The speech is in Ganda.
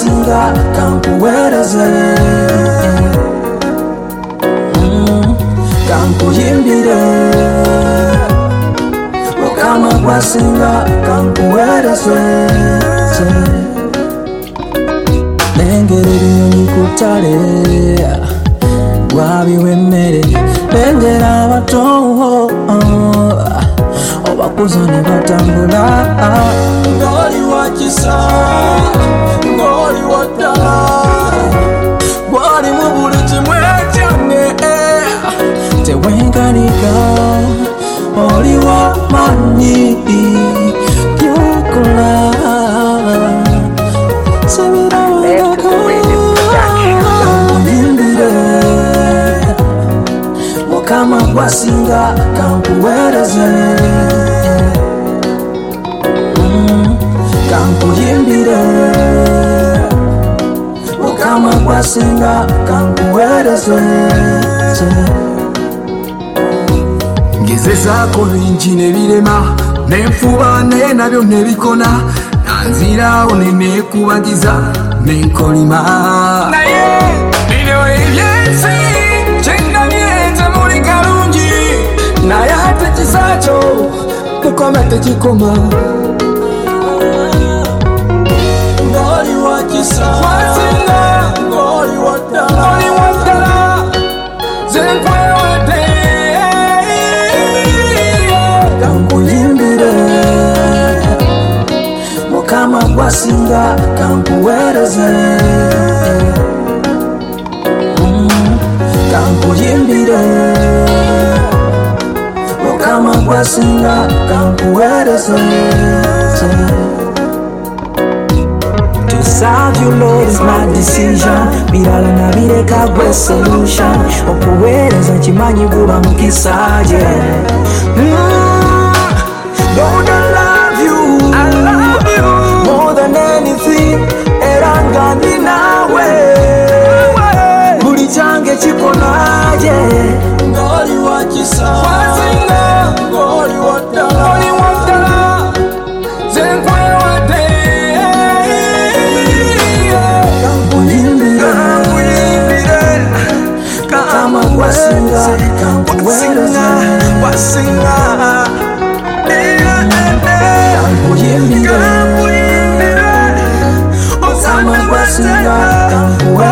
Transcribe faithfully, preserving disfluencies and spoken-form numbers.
gwasinga kankuwereze mm, kankuyimbire Mukama gwasinga kankuwereze Lengera ebinyonyi ku ttale gwabiwa emmere lengera abato obakuza ne batambula ng'oli wa kisa ng'oli wa ddala gwali mu buli kimu ekyange tewenkanika oli wa maanyi yukola Mukama gwasinga kankuwereze mm, kankuyimbire Mukama gwasinga kankuwereze Ngezezaako bingi nebirema nenfuba naye nabyo nebikona nanzirawo nenekubagiza nenkolima naye bino ebyensi kyengabyenze muli kalungi naye ate kisakyo mukoma tekikoma ng'oli wa kisa wasinga ng'oli wa ddala oli wa ddala zenkwewadde kankuyimbire Mukama gwasinga kankuwereze mm, kankuyimbire Mukama gwasinga kankuwereze To serve you Lord is my decision birala na bireka gwe solution okuweereza kimanyi guba mukisa yeah. mm, Lord I love you I love you more than anything era nga ndi nawe buli kyange kikonaje ng'oli wa kisa wasinga ng'oli wa ddala oli wa ddala zenkwewadde kankuyimbire Mukama gwasinga kankuwereze wasinga kankuyimbire Mukama gwasinga kankuwereze